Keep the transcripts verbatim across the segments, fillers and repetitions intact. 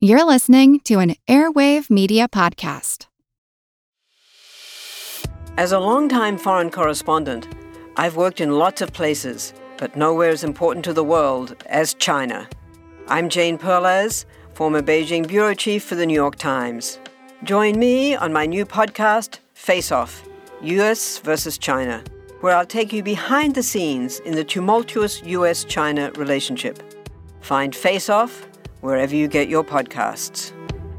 You're listening to an Airwave Media Podcast. As a longtime foreign correspondent, I've worked in lots of places, but nowhere as important to the world as China. I'm Jane Perlez, former Beijing bureau chief for the New York Times. Join me on my new podcast, Face Off, U S versus China, where I'll take you behind the scenes in the tumultuous U S China relationship. Find Face Off wherever you get your podcasts.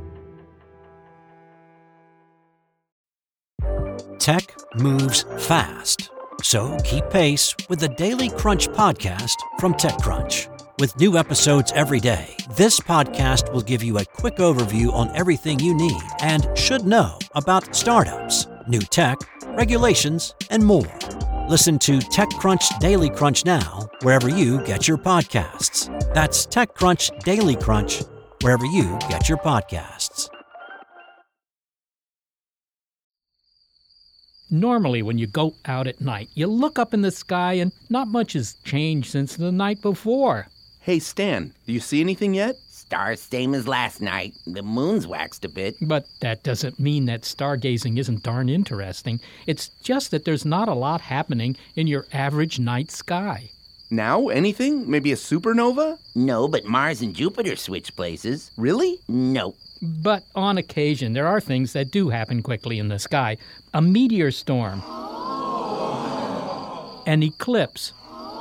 Tech moves fast, so keep pace with the Daily Crunch podcast from TechCrunch. With new episodes every day, this podcast will give you a quick overview on everything you need and should know about startups, new tech, regulations, and more. Listen to TechCrunch Daily Crunch now, wherever you get your podcasts. That's TechCrunch Daily Crunch, wherever you get your podcasts. Normally, when you go out at night, you look up in the sky and not much has changed since the night before. Hey, Stan, do you see anything yet? Stars same as last night. The moon's waxed a bit. But that doesn't mean that stargazing isn't darn interesting. It's just that there's not a lot happening in your average night sky. Now? Anything? Maybe a supernova? No, but Mars and Jupiter switch places. Really? No. But on occasion, there are things that do happen quickly in the sky. A meteor storm. An eclipse.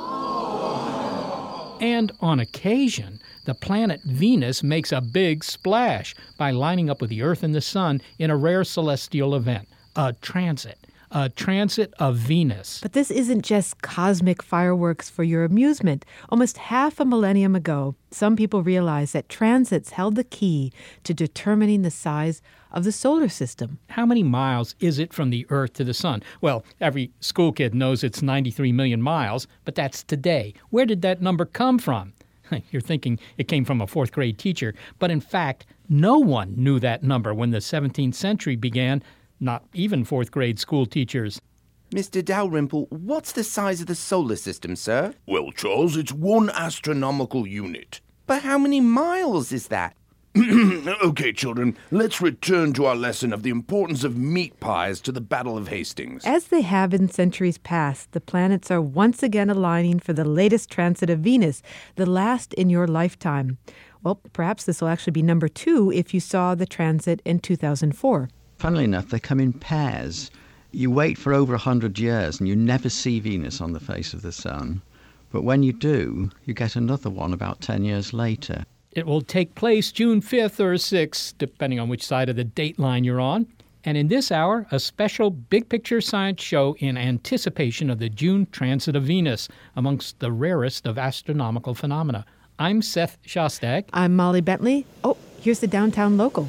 And on occasion, the planet Venus makes a big splash by lining up with the Earth and the Sun in a rare celestial event, a transit. A transit of Venus. But this isn't just cosmic fireworks for your amusement. Almost half a millennium ago, some people realized that transits held the key to determining the size of the solar system. How many miles is it from the Earth to the Sun? Well, every school kid knows it's ninety-three million miles, but that's today. Where did that number come from? You're thinking it came from a fourth grade teacher, but in fact, no one knew that number when the seventeenth century began. Not even fourth-grade school teachers. Mister Dalrymple, what's the size of the solar system, sir? Well, Charles, it's one astronomical unit. But how many miles is that? Okay, children, let's return to our lesson of the importance of meat pies to the Battle of Hastings. As they have in centuries past, the planets are once again aligning for the latest transit of Venus, the last in your lifetime. Well, perhaps this will actually be number two if you saw the transit in two thousand four. Funnily enough, they come in pairs. You wait for over one hundred years and you never see Venus on the face of the Sun. But when you do, you get another one about ten years later. It will take place June fifth or sixth, depending on which side of the date line you're on. And in this hour, a special big-picture science show in anticipation of the June transit of Venus, amongst the rarest of astronomical phenomena. I'm Seth Shostak. I'm Molly Bentley. Oh, here's the downtown local.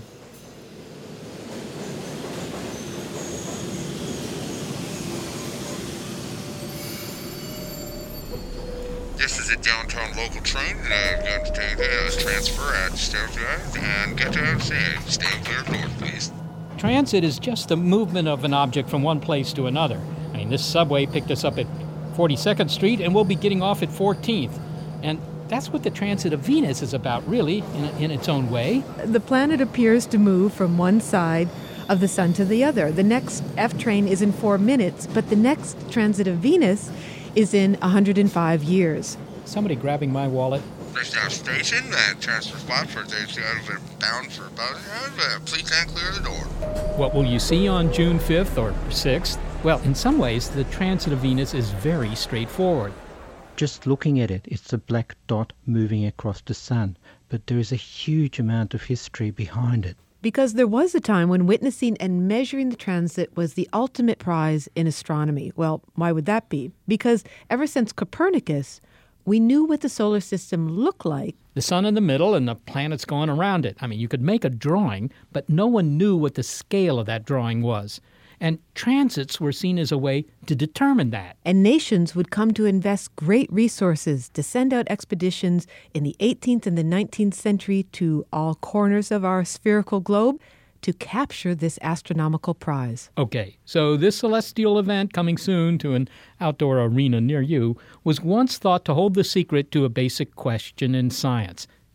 This is a downtown local train, and I'm going to take a transfer at Stonewall and get to say, stay clear north, please. Transit is just the movement of an object from one place to another. I mean, this subway picked us up at forty-second Street, and we'll be getting off at fourteenth. And that's what the transit of Venus is about, really, in, in its own way. The planet appears to move from one side of the Sun to the other. The next F train is in four minutes, but the next transit of Venus is in one hundred five years. Somebody grabbing my wallet. There's now a station and transfer spot for those that are bound for about, uh, please stand clear of the door. What will you see on June fifth or sixth? Well, in some ways, the transit of Venus is very straightforward. Just looking at it, it's a black dot moving across the Sun, but there is a huge amount of history behind it. Because there was a time when witnessing and measuring the transit was the ultimate prize in astronomy. Well, why would that be? Because ever since Copernicus, we knew what the solar system looked like. The sun in the middle and the planets going around it. I mean, you could make a drawing, but no one knew what the scale of that drawing was. And transits were seen as a way to determine that. And nations would come to invest great resources to send out expeditions in the eighteenth and the nineteenth century to all corners of our spherical globe to capture this astronomical prize. Okay, so this celestial event coming soon to an outdoor arena near you was once thought to hold the secret to a basic question in science.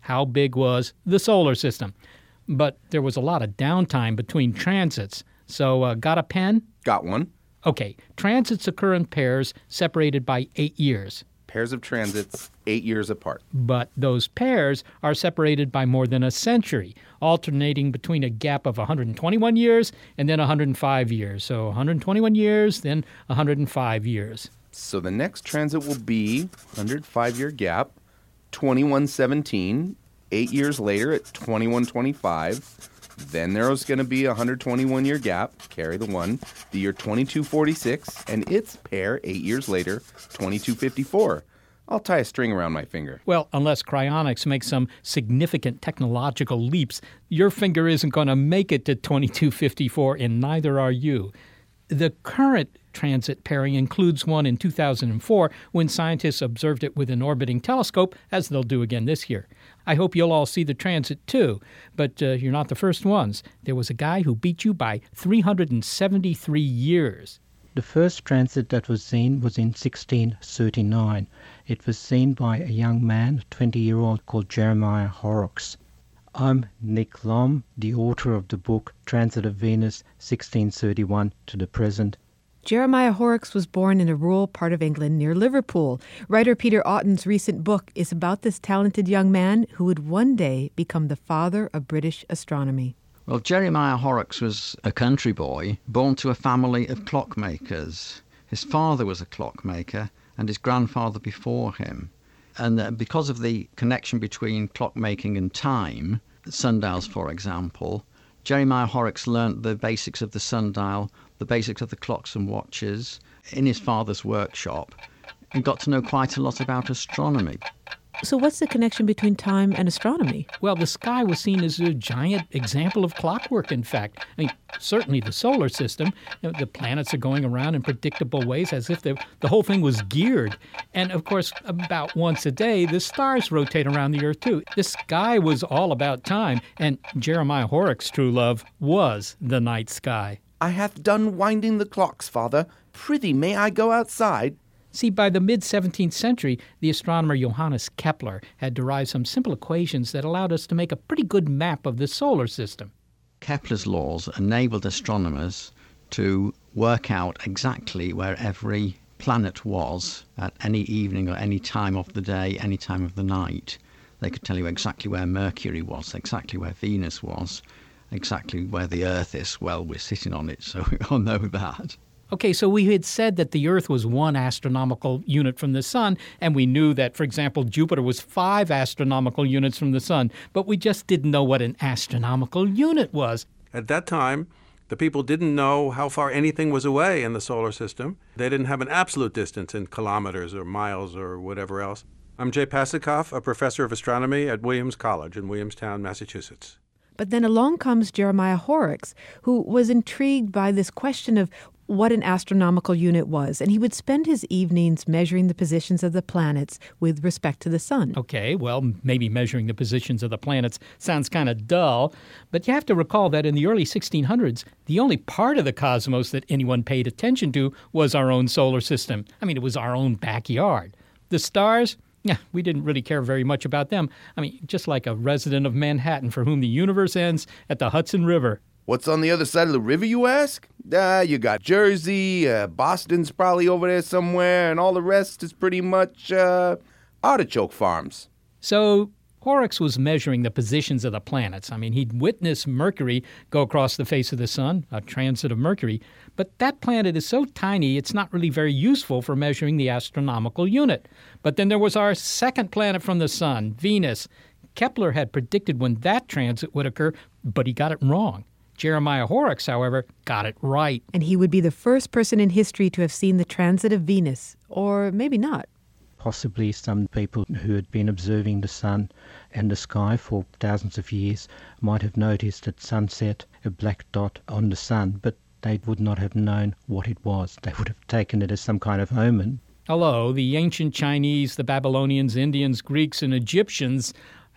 how big was the solar system. But there was a lot of downtime between transits. So uh, got a pen? Got one. Okay, transits occur in pairs separated by eight years. Pairs of transits, eight years apart. But those pairs are separated by more than a century, alternating between a gap of one hundred twenty-one years and then one hundred five years. So one hundred twenty-one years, then one hundred five years. So the next transit will be one hundred five-year gap, twenty-one seventeen, eight years later at twenty-one twenty-five. Then there's going to be a one hundred twenty-one-year gap, carry the one, the year twenty-two forty-six, and its pair eight years later, twenty-two fifty-four. I'll tie a string around my finger. Well, unless cryonics makes some significant technological leaps, your finger isn't going to make it to twenty-two fifty-four, and neither are you. The current transit pairing includes one in two thousand four when scientists observed it with an orbiting telescope, as they'll do again this year. I hope you'll all see the transit too, but uh, you're not the first ones. There was a guy who beat you by three hundred seventy-three years. The first transit that was seen was in sixteen thirty-nine. It was seen by a young man, a twenty-year-old called Jeremiah Horrocks. I'm Nick Lom, the author of the book Transit of Venus, sixteen thirty-one to the present. Jeremiah Horrocks was born in a rural part of England near Liverpool. Writer Peter Aughton's recent book is about this talented young man who would one day become the father of British astronomy. Well, Jeremiah Horrocks was a country boy born to a family of clockmakers. His father was a clockmaker and his grandfather before him. And uh, because of the connection between clockmaking and time, sundials, for example, Jeremiah Horrocks learnt the basics of the sundial, the basics of the clocks and watches in his father's workshop, and got to know quite a lot about astronomy. So what's the connection between time and astronomy? Well, the sky was seen as a giant example of clockwork, in fact. I mean, certainly the solar system, you know, the planets are going around in predictable ways as if the, the whole thing was geared. And, of course, about once a day, the stars rotate around the Earth, too. The sky was all about time, and Jeremiah Horrocks' true love was the night sky. I hath done winding the clocks, father. Prithee, may I go outside? See, by the mid-seventeenth century, the astronomer Johannes Kepler had derived some simple equations that allowed us to make a pretty good map of the solar system. Kepler's laws enabled astronomers to work out exactly where every planet was at any evening or any time of the day, any time of the night. They could tell you exactly where Mercury was, exactly where Venus was, exactly where the Earth is. Well, we're sitting on it, so we all know that. Okay, so we had said that the Earth was one astronomical unit from the Sun, and we knew that, for example, Jupiter was five astronomical units from the Sun, but we just didn't know what an astronomical unit was. At that time, the people didn't know how far anything was away in the solar system. They didn't have an absolute distance in kilometers or miles or whatever else. I'm Jay Pasikoff, a professor of astronomy at Williams College in Williamstown, Massachusetts. But then along comes Jeremiah Horrocks, who was intrigued by this question of what an astronomical unit was, and he would spend his evenings measuring the positions of the planets with respect to the sun. Okay, well, maybe measuring the positions of the planets sounds kind of dull, but you have to recall that in the early sixteen hundreds, the only part of the cosmos that anyone paid attention to was our own solar system. I mean, it was our own backyard. The stars? Yeah, we didn't really care very much about them. I mean, just like a resident of Manhattan for whom the universe ends at the Hudson River. What's on the other side of the river, you ask? Ah, you got Jersey, uh, Boston's probably over there somewhere, and all the rest is pretty much uh, artichoke farms. So Horrocks was measuring the positions of the planets. I mean, he'd witnessed Mercury go across the face of the sun, a transit of Mercury, but that planet is so tiny it's not really very useful for measuring the astronomical unit. But then there was our second planet from the sun, Venus. Kepler had predicted when that transit would occur, but he got it wrong. Jeremiah Horrocks, however, got it right. And he would be the first person in history to have seen the transit of Venus, or maybe not. Possibly some people who had been observing the sun and the sky for thousands of years might have noticed at sunset a black dot on the sun, but they would not have known what it was. They would have taken it as some kind of omen. Hello, the ancient Chinese, the Babylonians, Indians, Greeks, and Egyptians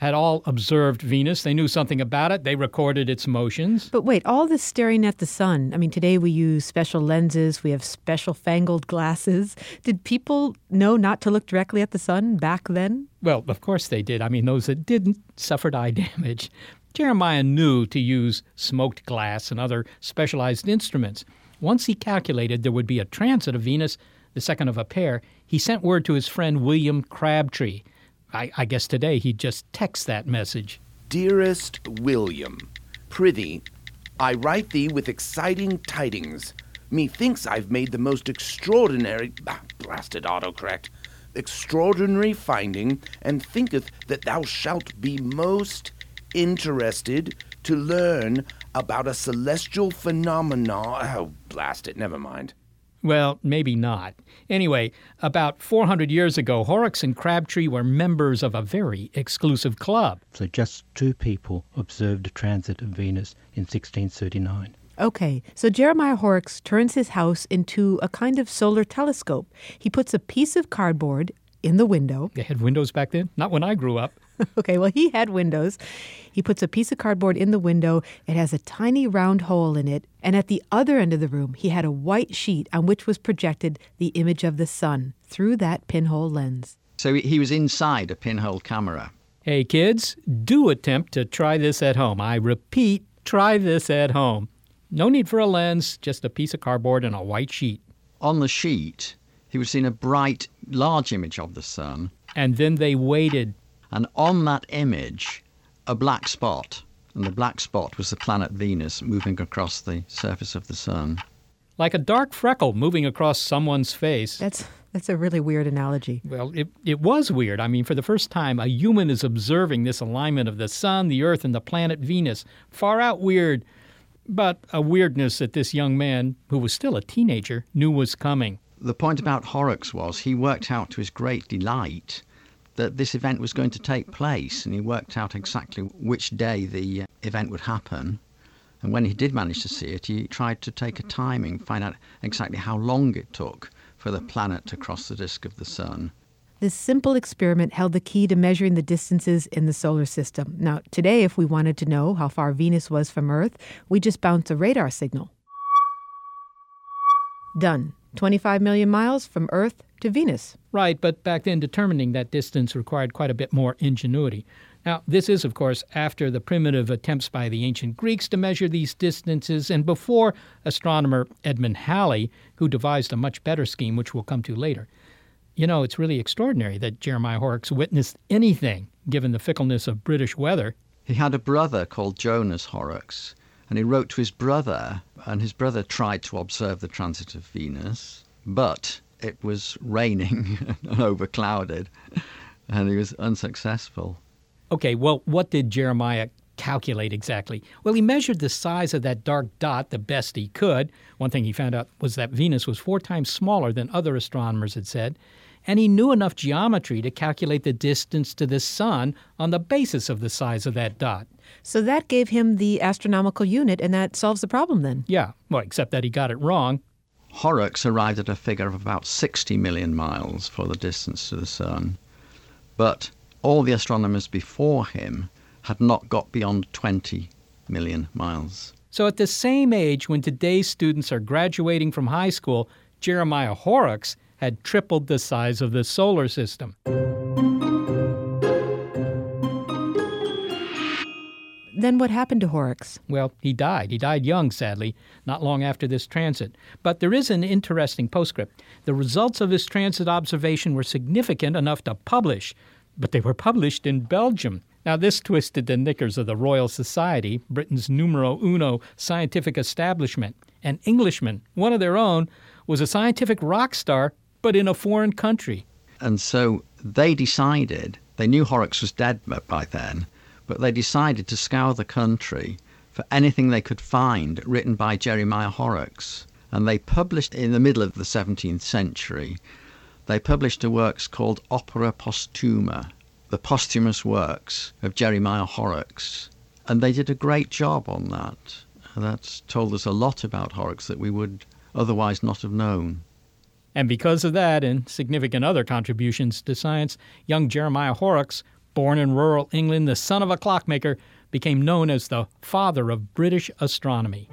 had all observed Venus. They knew something about it. They recorded its motions. But wait, all this staring at the sun, I mean, today we use special lenses, we have special fangled glasses. Did people know not to look directly at the sun back then? Well, of course they did. I mean, those that didn't suffered eye damage. Jeremiah knew to use smoked glass and other specialized instruments. Once he calculated there would be a transit of Venus, the second of a pair, he sent word to his friend William Crabtree. I, I guess today he'd just text that message. Dearest William, prithee, I write thee with exciting tidings. Methinks I've made the most extraordinary, ah, blasted autocorrect, extraordinary finding, and thinketh that thou shalt be most interested to learn about a celestial phenomenon. Oh, blast it, never mind. Well, maybe not. Anyway, about four hundred years ago, Horrocks and Crabtree were members of a very exclusive club. So just two people observed a transit of Venus in sixteen thirty-nine. Okay, so Jeremiah Horrocks turns his house into a kind of solar telescope. He puts a piece of cardboard in the window. They had windows back then? Not when I grew up. Okay, well, he had windows. He puts a piece of cardboard in the window. It has a tiny round hole in it. And at the other end of the room, he had a white sheet on which was projected the image of the sun through that pinhole lens. So he was inside a pinhole camera. Hey, kids, do attempt to try this at home. I repeat, try this at home. No need for a lens, just a piece of cardboard and a white sheet. On the sheet, he was seeing a bright, large image of the sun. And then they waited. And on that image, a black spot. And the black spot was the planet Venus moving across the surface of the sun. Like a dark freckle moving across someone's face. That's that's a really weird analogy. Well, it, it was weird. I mean, for the first time, a human is observing this alignment of the sun, the earth, and the planet Venus. Far out weird, but a weirdness that this young man, who was still a teenager, knew was coming. The point about Horrocks was he worked out to his great delight that this event was going to take place, and he worked out exactly which day the event would happen. And when he did manage to see it, he tried to take a timing, find out exactly how long it took for the planet to cross the disk of the sun. This simple experiment held the key to measuring the distances in the solar system. Now, today, if we wanted to know how far Venus was from Earth, we just bounce a radar signal. Done. twenty-five million miles from Earth to Venus. Right, but back then determining that distance required quite a bit more ingenuity. Now, this is, of course, after the primitive attempts by the ancient Greeks to measure these distances and before astronomer Edmund Halley, who devised a much better scheme, which we'll come to later. You know, it's really extraordinary that Jeremiah Horrocks witnessed anything, given the fickleness of British weather. He had a brother called Jonas Horrocks, and he wrote to his brother, and his brother tried to observe the transit of Venus, but it was raining and overclouded, and he was unsuccessful. Okay, well, what did Jeremiah calculate exactly? Well, he measured the size of that dark dot the best he could. One thing he found out was that Venus was four times smaller than other astronomers had said, and he knew enough geometry to calculate the distance to the sun on the basis of the size of that dot. So that gave him the astronomical unit, and that solves the problem then. Yeah, well, except that he got it wrong. Horrocks arrived at a figure of about sixty million miles for the distance to the sun, but all the astronomers before him had not got beyond twenty million miles. So at the same age when today's students are graduating from high school, Jeremiah Horrocks had tripled the size of the solar system. Then what happened to Horrocks? Well, he died. He died young, sadly, not long after this transit. But there is an interesting postscript. The results of his transit observation were significant enough to publish, but they were published in Belgium. Now, this twisted the knickers of the Royal Society, Britain's numero uno scientific establishment. An Englishman, one of their own, was a scientific rock star, but in a foreign country. And so they decided, they knew Horrocks was dead by then, but they decided to scour the country for anything they could find written by Jeremiah Horrocks. And they published, in the middle of the seventeenth century, they published a works called Opera Posthuma, the posthumous works of Jeremiah Horrocks. And they did a great job on that. And that's told us a lot about Horrocks that we would otherwise not have known. And because of that and significant other contributions to science, young Jeremiah Horrocks Born in rural England, the son of a clockmaker, became known as the father of British astronomy.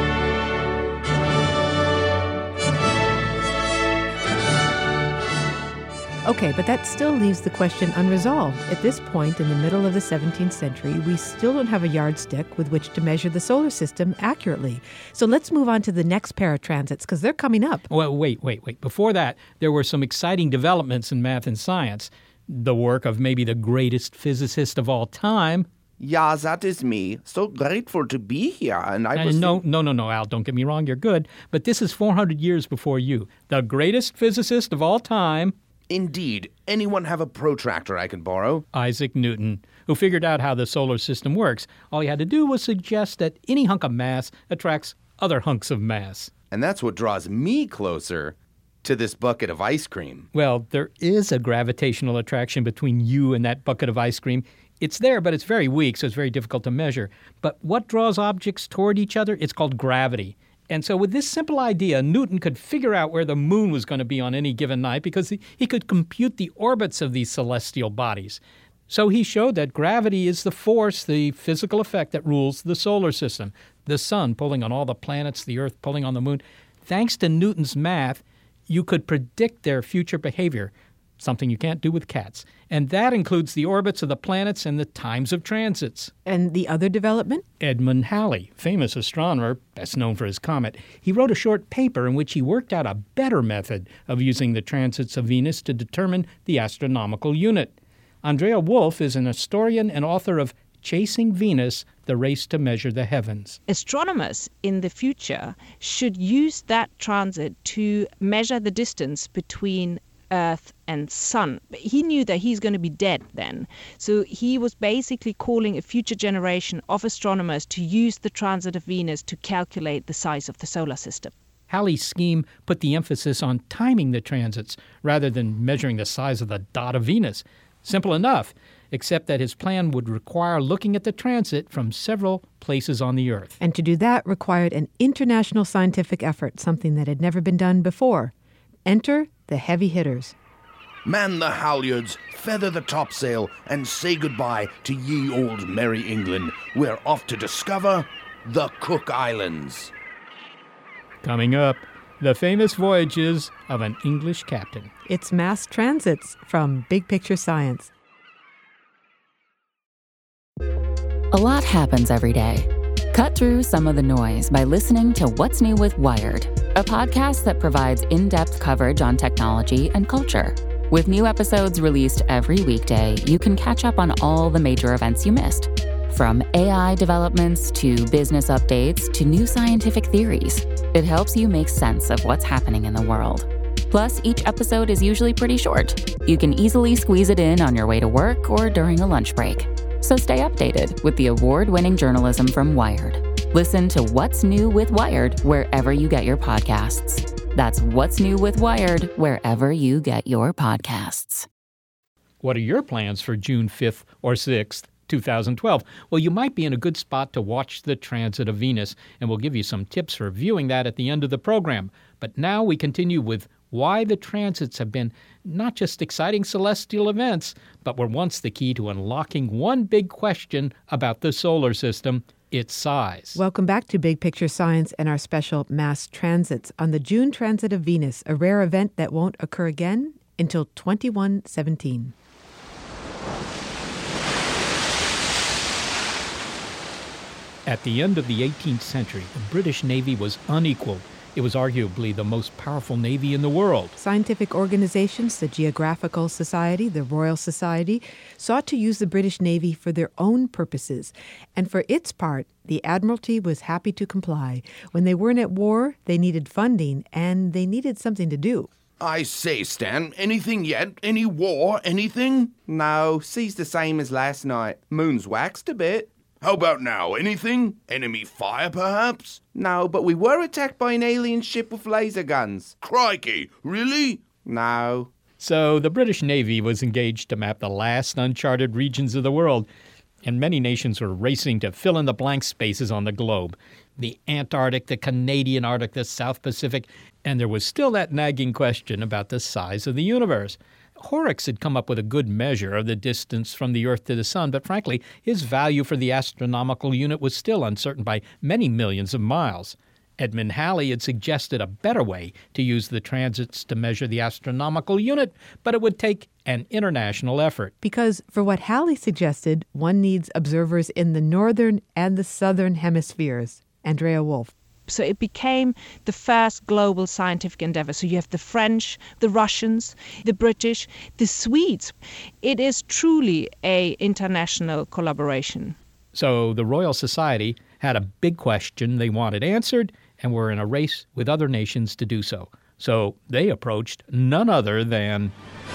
Okay, but that still leaves the question unresolved. At this point in the middle of the seventeenth century, we still don't have a yardstick with which to measure the solar system accurately. So let's move on to the next pair of transits, because they're coming up. Well, wait, wait, wait. Before that, there were some exciting developments in math and science. The work of maybe the greatest physicist of all time. Yeah, that is me. So grateful to be here. And I Uh, was no, think- no, no, no, Al, don't get me wrong, you're good. But this is four hundred years before you. The greatest physicist of all time. Indeed. Anyone have a protractor I can borrow? Isaac Newton, who figured out how the solar system works. All he had to do was suggest that any hunk of mass attracts other hunks of mass. And that's what draws me closer to this bucket of ice cream. Well, there is a gravitational attraction between you and that bucket of ice cream. It's there, but it's very weak, so it's very difficult to measure. But what draws objects toward each other? It's called gravity. And so with this simple idea, Newton could figure out where the moon was going to be on any given night because he, he could compute the orbits of these celestial bodies. So he showed that gravity is the force, the physical effect that rules the solar system. The sun pulling on all the planets, the earth pulling on the moon. Thanks to Newton's math, you could predict their future behavior, something you can't do with cats. And that includes the orbits of the planets and the times of transits. And the other development? Edmund Halley, famous astronomer, best known for his comet, he wrote a short paper in which he worked out a better method of using the transits of Venus to determine the astronomical unit. Andrea Wolf is an historian and author of Chasing Venus, the Race to Measure the Heavens. Astronomers in the future should use that transit to measure the distance between Earth and Sun. But he knew that he's going to be dead then. So he was basically calling a future generation of astronomers to use the transit of Venus to calculate the size of the solar system. Halley's scheme put the emphasis on timing the transits rather than measuring the size of the dot of Venus. Simple enough, except that his plan would require looking at the transit from several places on the Earth. And to do that required an international scientific effort, something that had never been done before. Enter the heavy hitters. Man the halyards, feather the topsail, and say goodbye to ye old merry England. We're off to discover the Cook Islands. Coming up, the famous voyages of an English captain. It's Mass Transits from Big Picture Science. A lot happens every day. Cut through some of the noise by listening to What's New with Wired, a podcast that provides in-depth coverage on technology and culture. With new episodes released every weekday, you can catch up on all the major events you missed. From A I developments to business updates to new scientific theories, it helps you make sense of what's happening in the world. Plus, each episode is usually pretty short. You can easily squeeze it in on your way to work or during a lunch break. So stay updated with the award-winning journalism from Wired. Listen to What's New with Wired wherever you get your podcasts. That's What's New with Wired wherever you get your podcasts. What are your plans for June fifth or sixth, two thousand twelve? Well, you might be in a good spot to watch the transit of Venus, and we'll give you some tips for viewing that at the end of the program. But now we continue with why the transits have been not just exciting celestial events, but were once the key to unlocking one big question about the solar system, its size. Welcome back to Big Picture Science and our special Mass Transits on the June Transit of Venus, a rare event that won't occur again until twenty-one seventeen. At the end of the eighteenth century, the British Navy was unequaled. It was arguably the most powerful navy in the world. Scientific organizations, the Geographical Society, the Royal Society, sought to use the British Navy for their own purposes. And for its part, the Admiralty was happy to comply. When they weren't at war, they needed funding, and they needed something to do. I say, Stan, anything yet? Any war? Anything? No, sea's the same as last night. Moon's waxed a bit. How about now? Anything? Enemy fire, perhaps? No, but we were attacked by an alien ship with laser guns. Crikey, really? No. So the British Navy was engaged to map the last uncharted regions of the world, and many nations were racing to fill in the blank spaces on the globe. The Antarctic, the Canadian Arctic, the South Pacific, and there was still that nagging question about the size of the universe. Horrocks had come up with a good measure of the distance from the Earth to the Sun, but frankly, his value for the astronomical unit was still uncertain by many millions of miles. Edmund Halley had suggested a better way to use the transits to measure the astronomical unit, but it would take an international effort. Because for what Halley suggested, one needs observers in the northern and the southern hemispheres. Andrea Wolf. So it became the first global scientific endeavor. So you have the French, the Russians, the British, the Swedes. It is truly an international collaboration. So the Royal Society had a big question they wanted answered and were in a race with other nations to do so. So they approached none other than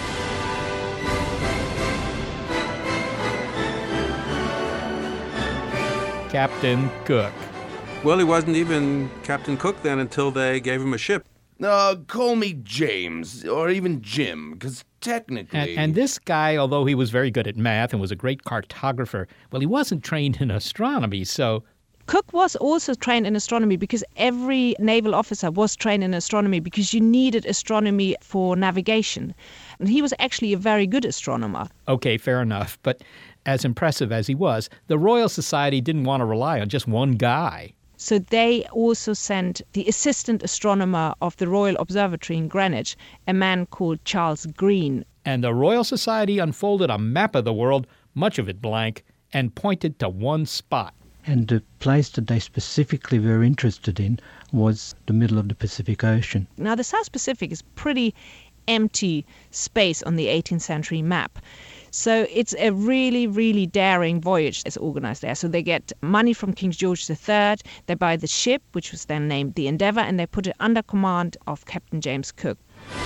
Captain Cook. Well, he wasn't even Captain Cook then until they gave him a ship. Uh, call me James, or even Jim, because technically... And, and this guy, although he was very good at math and was a great cartographer, well, he wasn't trained in astronomy, so... Cook was also trained in astronomy because every naval officer was trained in astronomy because you needed astronomy for navigation. And he was actually a very good astronomer. Okay, fair enough. But as impressive as he was, the Royal Society didn't want to rely on just one guy. So they also sent the assistant astronomer of the Royal Observatory in Greenwich, a man called Charles Green. And the Royal Society unfolded a map of the world, much of it blank, and pointed to one spot. And the place that they specifically were interested in was the middle of the Pacific Ocean. Now, the South Pacific is pretty empty space on the eighteenth century map. So it's a really, really daring voyage that's organized there. So they get money from King George the Third, they buy the ship, which was then named the Endeavour, and they put it under command of Captain James Cook.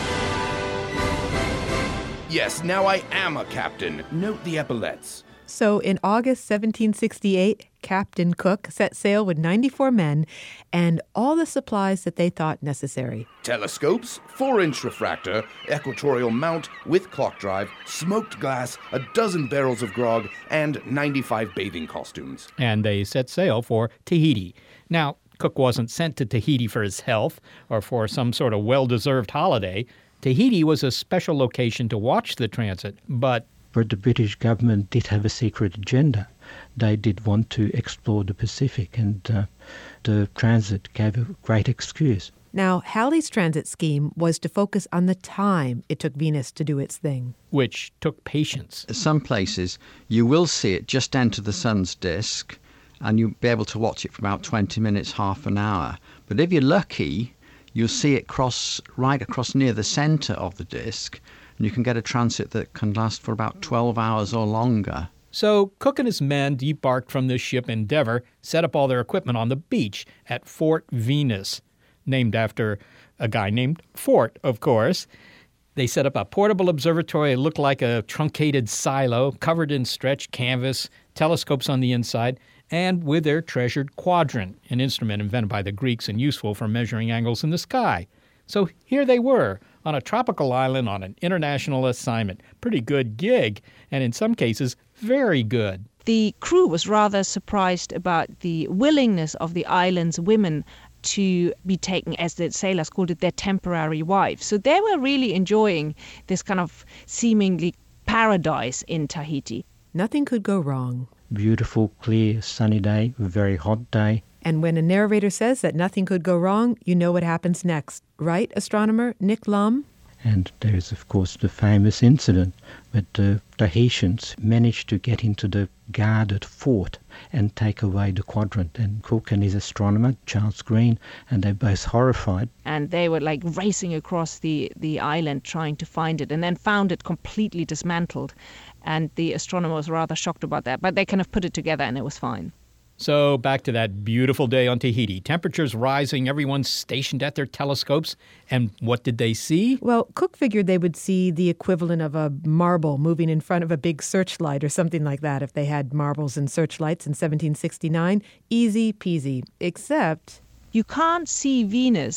Yes, now I am a captain. Note the epaulets. So in August seventeen sixty-eight, Captain Cook set sail with ninety-four men and all the supplies that they thought necessary. Telescopes, four-inch refractor, equatorial mount with clock drive, smoked glass, a dozen barrels of grog, and ninety-five bathing costumes. And they set sail for Tahiti. Now, Cook wasn't sent to Tahiti for his health or for some sort of well-deserved holiday. Tahiti was a special location to watch the transit, but... But the British government did have a secret agenda. They did want to explore the Pacific, and uh, the transit gave a great excuse. Now, Halley's transit scheme was to focus on the time it took Venus to do its thing. Which took patience. Some places you will see it just enter the sun's disk, and you'll be able to watch it for about twenty minutes, half an hour. But if you're lucky, you'll see it cross right across near the centre of the disk, and you can get a transit that can last for about twelve hours or longer. So Cook and his men debarked from this ship Endeavour, set up all their equipment on the beach at Fort Venus, named after a guy named Fort, of course. They set up a portable observatory. It looked like a truncated silo, covered in stretched canvas, telescopes on the inside, and with their treasured quadrant, an instrument invented by the Greeks and useful for measuring angles in the sky. So here they were, on a tropical island on an international assignment. Pretty good gig, and in some cases, very good. The crew was rather surprised about the willingness of the island's women to be taken, as the sailors called it, their temporary wives. So they were really enjoying this kind of seemingly paradise in Tahiti. Nothing could go wrong. Beautiful, clear, sunny day, a very hot day. And when a narrator says that nothing could go wrong, you know what happens next. Right, astronomer Nick Lum? And there is, of course, the famous incident that the Tahitians managed to get into the guarded fort and take away the quadrant. And Cook and his astronomer, Charles Green, and they're both horrified. And they were like racing across the, the island trying to find it, and then found it completely dismantled. And the astronomer was rather shocked about that. But they kind of put it together and it was fine. So back to that beautiful day on Tahiti. Temperatures rising, everyone's stationed at their telescopes. And what did they see? Well, Cook figured they would see the equivalent of a marble moving in front of a big searchlight or something like that if they had marbles and searchlights in seventeen sixty-nine. Easy peasy. Except... You can't see Venus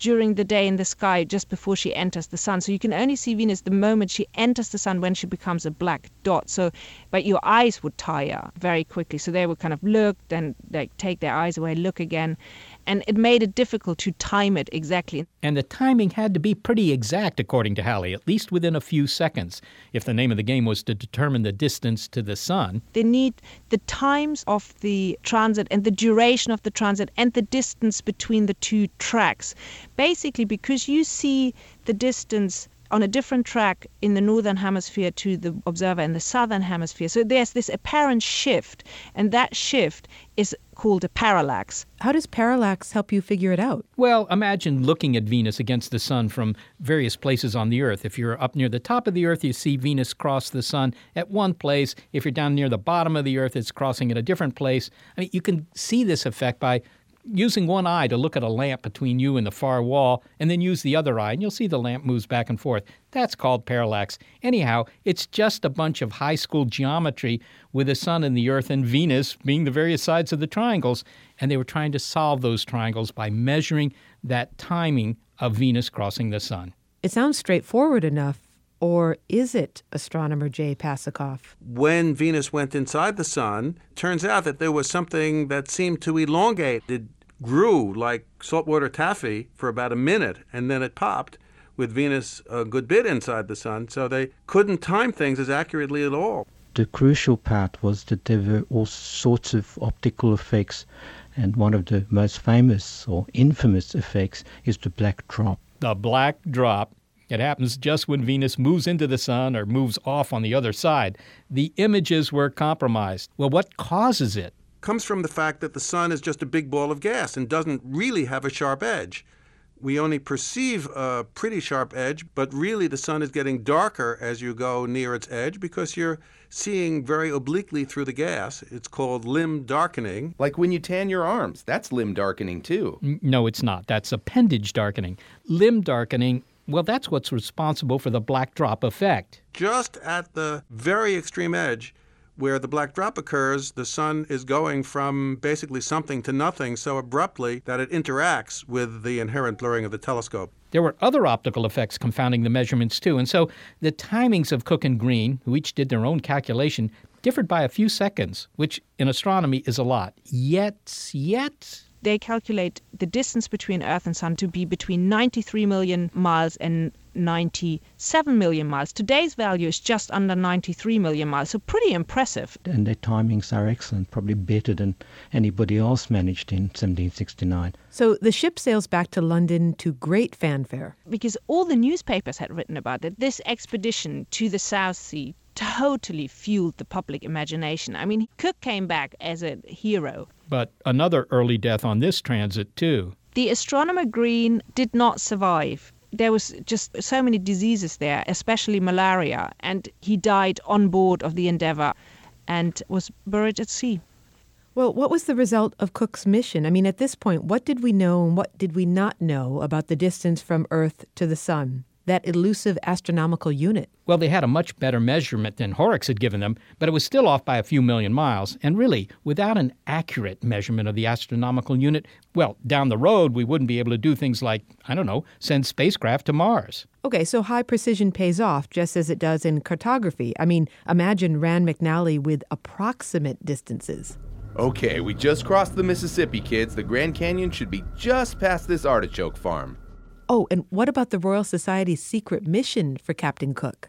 during the day in the sky just before she enters the sun. So you can only see Venus the moment she enters the sun, when she becomes a black dot. So, but your eyes would tire very quickly. So they would kind of look, then like take their eyes away, look again. And it made it difficult to time it exactly. And the timing had to be pretty exact, according to Halley, at least within a few seconds, if the name of the game was to determine the distance to the sun. They need the times of the transit and the duration of the transit and the distance between the two tracks. Basically, because you see the distance on a different track in the northern hemisphere to the observer in the southern hemisphere. So there's this apparent shift, and that shift is called a parallax. How does parallax help you figure it out? Well, imagine looking at Venus against the sun from various places on the Earth. If you're up near the top of the Earth, you see Venus cross the sun at one place. If you're down near the bottom of the Earth, it's crossing at a different place. I mean, you can see this effect by using one eye to look at a lamp between you and the far wall, and then use the other eye, and you'll see the lamp moves back and forth. That's called parallax. Anyhow, it's just a bunch of high school geometry with the sun and the Earth and Venus being the various sides of the triangles, and they were trying to solve those triangles by measuring that timing of Venus crossing the sun. It sounds straightforward enough. Or is it, astronomer Jay Pasachoff? When Venus went inside the sun, turns out that there was something that seemed to elongate. It grew like saltwater taffy for about a minute, and then it popped, with Venus a good bit inside the sun, so they couldn't time things as accurately at all. The crucial part was that there were all sorts of optical effects, and one of the most famous or infamous effects is the black drop. The black drop. It happens just when Venus moves into the sun or moves off on the other side. The images were compromised. Well, what causes it? Comes from the fact that the sun is just a big ball of gas and doesn't really have a sharp edge. We only perceive a pretty sharp edge, but really the sun is getting darker as you go near its edge because you're seeing very obliquely through the gas. It's called limb darkening. Like when you tan your arms. That's limb darkening, too. No, it's not. That's appendage darkening. Limb darkening, well, that's what's responsible for the black drop effect. Just at the very extreme edge where the black drop occurs, the sun is going from basically something to nothing so abruptly that it interacts with the inherent blurring of the telescope. There were other optical effects confounding the measurements, too, and so the timings of Cook and Green, who each did their own calculation, differed by a few seconds, which in astronomy is a lot. Yet, yet... They calculate the distance between Earth and Sun to be between ninety-three million miles and ninety-seven million miles. Today's value is just under ninety-three million miles, so pretty impressive. And their timings are excellent, probably better than anybody else managed in seventeen sixty-nine. So the ship sails back to London to great fanfare. Because all the newspapers had written about it. This expedition to the South Sea totally fueled the public imagination. I mean, Cook came back as a hero. But another early death on this transit, too. The astronomer Green did not survive. There was just so many diseases there, especially malaria, and he died on board of the Endeavour and was buried at sea. Well, what was the result of Cook's mission? I mean, at this point, what did we know and what did we not know about the distance from Earth to the sun? That elusive astronomical unit. Well, they had a much better measurement than Horrocks had given them, but it was still off by a few million miles. And really, without an accurate measurement of the astronomical unit, well, down the road, we wouldn't be able to do things like, I don't know, send spacecraft to Mars. Okay, so high precision pays off just as it does in cartography. I mean, imagine Rand McNally with approximate distances. Okay, we just crossed the Mississippi, kids. The Grand Canyon should be just past this artichoke farm. Oh, and what about the Royal Society's secret mission for Captain Cook?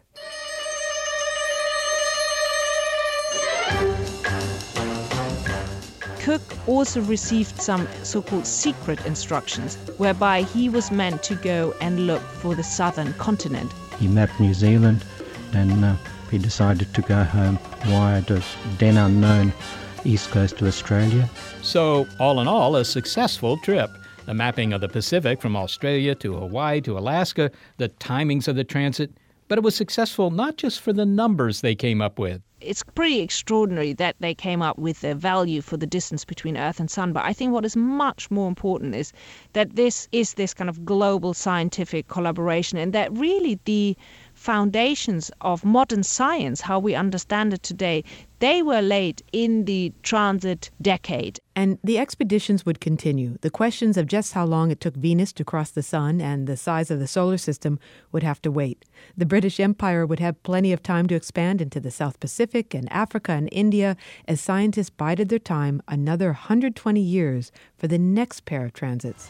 Cook also received some so-called secret instructions, whereby he was meant to go and look for the southern continent. He mapped New Zealand, and uh, he decided to go home via the then unknown east coast of Australia. So, all in all, a successful trip. The mapping of the Pacific from Australia to Hawaii to Alaska, the timings of the transit. But it was successful not just for the numbers they came up with. It's pretty extraordinary that they came up with a value for the distance between Earth and Sun. But I think what is much more important is that this is this kind of global scientific collaboration, and that really the foundations of modern science, how we understand it today, they were laid in the transit decade. And the expeditions would continue. The questions of just how long it took Venus to cross the sun and the size of the solar system would have to wait. The British Empire would have plenty of time to expand into the South Pacific and Africa and India as scientists bided their time another one hundred twenty years for the next pair of transits.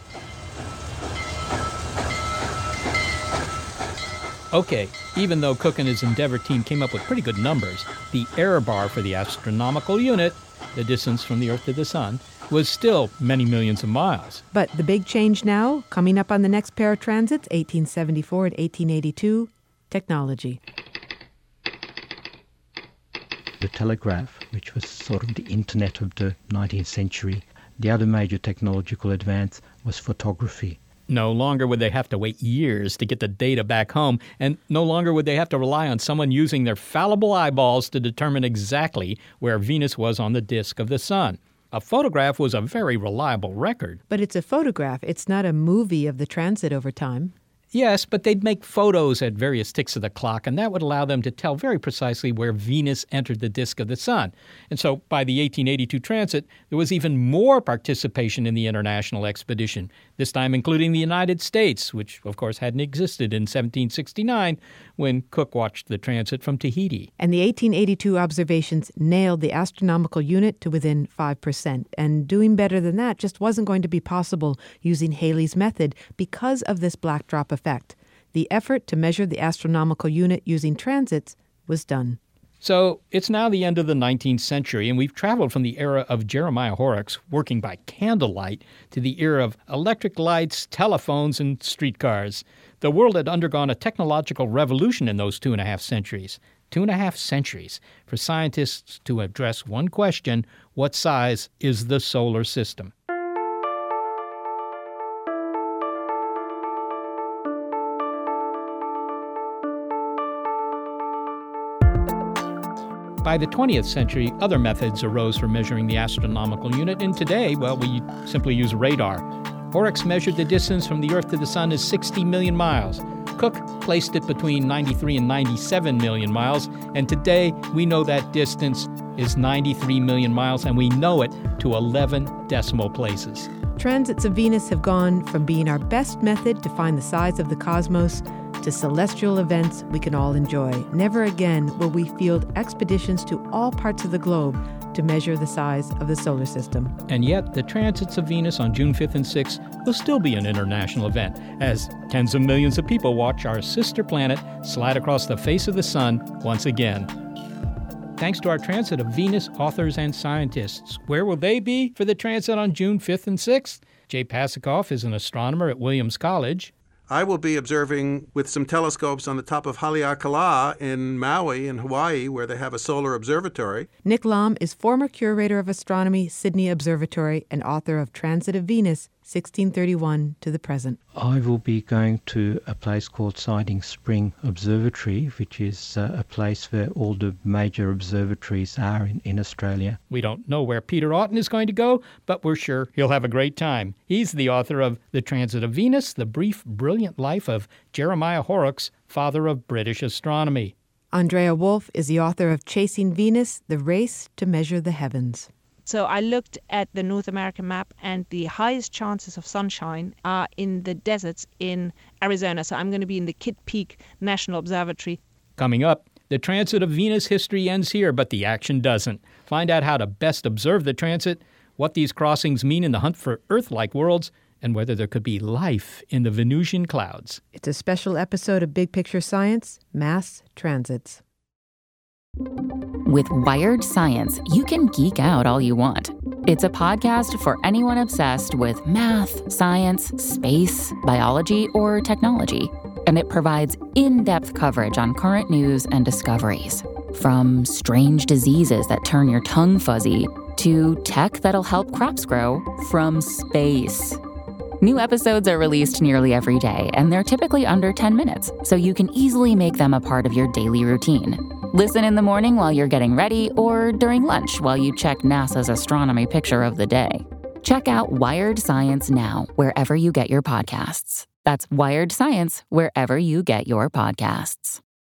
Okay, even though Cook and his Endeavour team came up with pretty good numbers, the error bar for the astronomical unit, the distance from the Earth to the Sun, was still many millions of miles. But the big change now, coming up on the next pair of transits, eighteen seventy-four and eighteen eighty-two, technology. The telegraph, which was sort of the internet of the nineteenth century. The other major technological advance was photography. No longer would they have to wait years to get the data back home, and no longer would they have to rely on someone using their fallible eyeballs to determine exactly where Venus was on the disk of the sun. A photograph was a very reliable record. But it's a photograph. It's not a movie of the transit over time. Yes, but they'd make photos at various ticks of the clock, and that would allow them to tell very precisely where Venus entered the disk of the sun. And so by the eighteen eighty-two transit, there was even more participation in the international expedition, this time including the United States, which, of course, hadn't existed in seventeen sixty-nine when Cook watched the transit from Tahiti. And the eighteen eighty-two observations nailed the astronomical unit to within five percent. And doing better than that just wasn't going to be possible using Halley's method because of this black drop effect. Effect. The effort to measure the astronomical unit using transits was done. So it's now the end of the nineteenth century, and we've traveled from the era of Jeremiah Horrocks working by candlelight to the era of electric lights, telephones, and streetcars. The world had undergone a technological revolution in those two and a half centuries. Two and a half centuries for scientists to address one question: what size is the solar system? By the twentieth century, other methods arose for measuring the astronomical unit, and today, well, we simply use radar. Horrocks measured the distance from the Earth to the Sun as sixty million miles. Cook placed it between ninety-three and ninety-seven million miles, and today we know that distance is ninety-three million miles, and we know it to eleven decimal places. Transits of Venus have gone from being our best method to find the size of the cosmos to celestial events we can all enjoy. Never again will we field expeditions to all parts of the globe to measure the size of the solar system. And yet, the transits of Venus on June fifth and sixth will still be an international event, as tens of millions of people watch our sister planet slide across the face of the sun once again. Thanks to our transit of Venus authors and scientists. Where will they be for the transit on June fifth and sixth? Jay Pasakoff is an astronomer at Williams College. I will be observing with some telescopes on the top of Haleakala in Maui in Hawaii, where they have a solar observatory. Nick Lom is former curator of astronomy, Sydney Observatory, and author of Transit of Venus, sixteen thirty-one to the present. I will be going to a place called Siding Spring Observatory, which is uh, a place where all the major observatories are in, in Australia. We don't know where Peter Oughton is going to go, but we're sure he'll have a great time. He's the author of The Transit of Venus, The Brief, Brilliant Life of Jeremiah Horrocks, father of British astronomy. Andrea Wolf is the author of Chasing Venus, The Race to Measure the Heavens. So I looked at the North American map, and the highest chances of sunshine are in the deserts in Arizona. So I'm going to be in the Kitt Peak National Observatory. Coming up, the transit of Venus history ends here, but the action doesn't. Find out how to best observe the transit, what these crossings mean in the hunt for Earth-like worlds, and whether there could be life in the Venusian clouds. It's a special episode of Big Picture Science, Mass Transits. With Wired Science, you can geek out all you want. It's a podcast for anyone obsessed with math, science, space, biology, or technology. And it provides in-depth coverage on current news and discoveries. From strange diseases that turn your tongue fuzzy to tech that'll help crops grow from space. New episodes are released nearly every day, and they're typically under ten minutes, so you can easily make them a part of your daily routine. Listen in the morning while you're getting ready, or during lunch while you check NASA's astronomy picture of the day. Check out Wired Science now, wherever you get your podcasts. That's Wired Science, wherever you get your podcasts.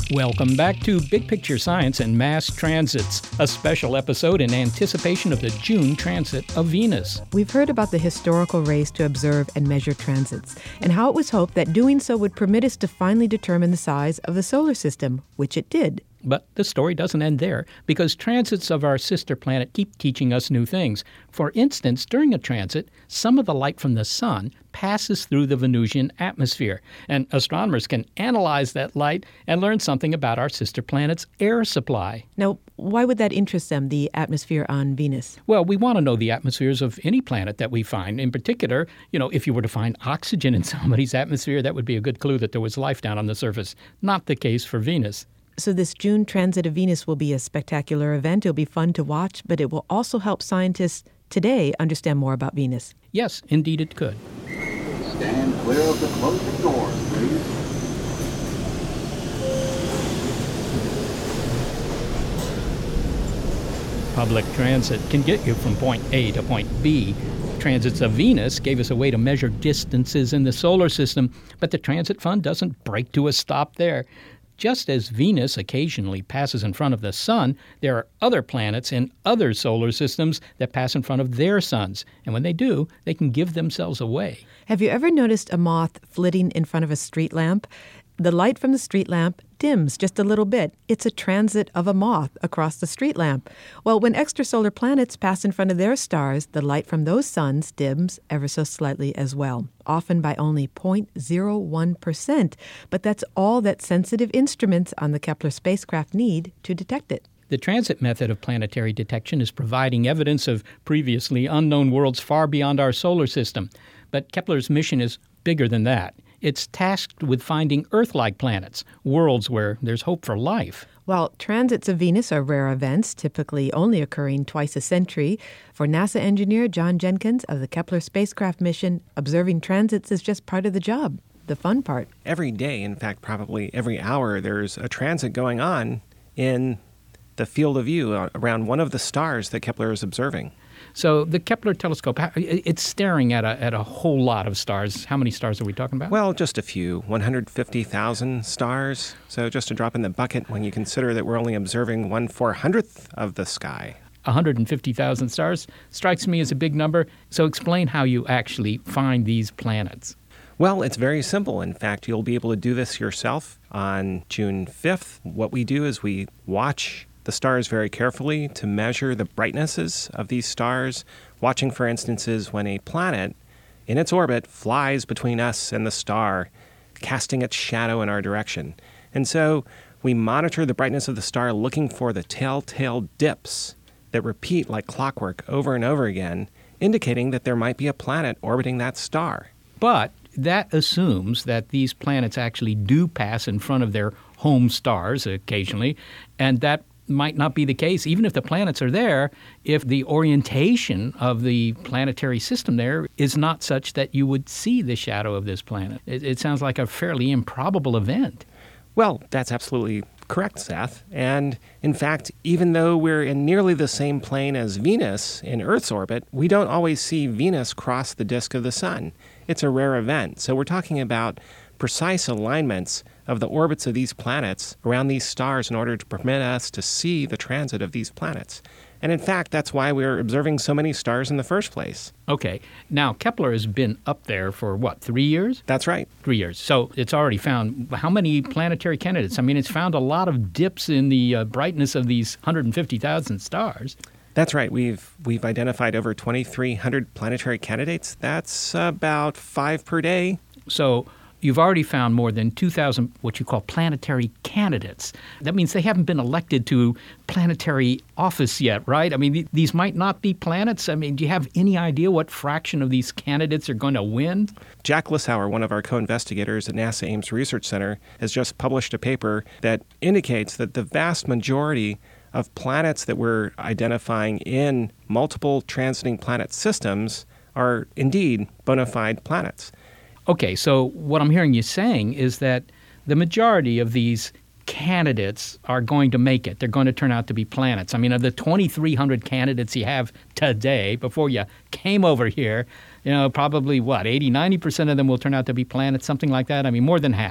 Welcome back to Big Picture Science and Mass Transits, a special episode in anticipation of the June transit of Venus. We've heard about the historical race to observe and measure transits, and how it was hoped that doing so would permit us to finally determine the size of the solar system, which it did. But the story doesn't end there, because transits of our sister planet keep teaching us new things. For instance, during a transit, some of the light from the sun passes through the Venusian atmosphere, and astronomers can analyze that light and learn something about our sister planet's air supply. Now, why would that interest them, the atmosphere on Venus? Well, we want to know the atmospheres of any planet that we find. In particular, you know, if you were to find oxygen in somebody's atmosphere, that would be a good clue that there was life down on the surface. Not the case for Venus. So this June transit of Venus will be a spectacular event. It'll be fun to watch, but it will also help scientists today understand more about Venus. Yes, indeed it could. Stand clear of the closing doors, please. Public transit can get you from point A to point B. Transits of Venus gave us a way to measure distances in the solar system, but the Transit Fund doesn't break to a stop there. Just as Venus occasionally passes in front of the sun, there are other planets in other solar systems that pass in front of their suns. And when they do, they can give themselves away. Have you ever noticed a moth flitting in front of a street lamp? The light from the street lamp dims just a little bit. It's a transit of a moth across the street lamp. Well, when extrasolar planets pass in front of their stars, the light from those suns dims ever so slightly as well, often by only zero point zero one percent. But that's all that sensitive instruments on the Kepler spacecraft need to detect it. The transit method of planetary detection is providing evidence of previously unknown worlds far beyond our solar system. But Kepler's mission is bigger than that. It's tasked with finding Earth-like planets, worlds where there's hope for life. While transits of Venus are rare events, typically only occurring twice a century, for NASA engineer John Jenkins of the Kepler spacecraft mission, observing transits is just part of the job, the fun part. Every day, in fact, probably every hour, there's a transit going on in the field of view around one of the stars that Kepler is observing. So the Kepler telescope, it's staring at a, at a whole lot of stars. How many stars are we talking about? Well, just a few, one hundred fifty thousand stars. So just a drop in the bucket when you consider that we're only observing one four-hundredth of the sky. one hundred fifty thousand stars strikes me as a big number. So explain how you actually find these planets. Well, it's very simple. In fact, you'll be able to do this yourself on June fifth. What we do is we watch the stars very carefully to measure the brightnesses of these stars, watching for instances when a planet in its orbit flies between us and the star, casting its shadow in our direction. And so we monitor the brightness of the star looking for the telltale dips that repeat like clockwork over and over again, indicating that there might be a planet orbiting that star. But that assumes that these planets actually do pass in front of their home stars occasionally, and that might not be the case, even if the planets are there, if the orientation of the planetary system there is not such that you would see the shadow of this planet. It, it sounds like a fairly improbable event. Well, that's absolutely correct, Seth. And in fact, even though we're in nearly the same plane as Venus in Earth's orbit, we don't always see Venus cross the disk of the sun. It's a rare event. So we're talking about precise alignments of the orbits of these planets around these stars in order to permit us to see the transit of these planets. And in fact, that's why we're observing so many stars in the first place. Okay. Now, Kepler has been up there for, what, three years? That's right. Three years. So it's already found how many planetary candidates? I mean, it's found a lot of dips in the uh, brightness of these one hundred fifty thousand stars. That's right. We've we've identified over twenty-three hundred planetary candidates. That's about five per day. So you've already found more than two thousand what you call planetary candidates. That means they haven't been elected to planetary office yet, right? I mean, th- these might not be planets. I mean, do you have any idea what fraction of these candidates are going to win? Jack Lissauer, one of our co-investigators at NASA Ames Research Center, has just published a paper that indicates that the vast majority of planets that we're identifying in multiple transiting planet systems are indeed bona fide planets. Okay, so what I'm hearing you saying is that the majority of these candidates are going to make it. They're going to turn out to be planets. I mean, of the twenty-three hundred candidates you have today, before you came over here, you know, probably, what, eighty, ninety percent of them will turn out to be planets, something like that? I mean, more than half.